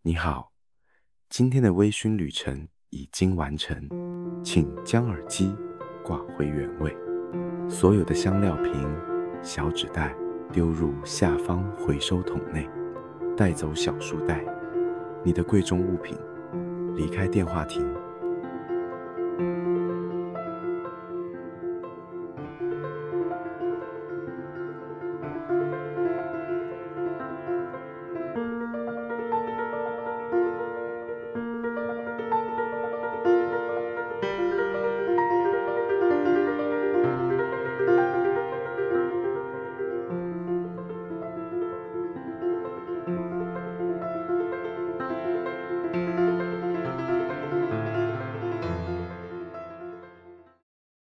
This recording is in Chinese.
你好，今天的微醺旅程已经完成，请将耳机挂回原位，所有的香料瓶、小纸袋丢入下方回收桶内，带走小书袋，你的贵重物品，离开电话亭。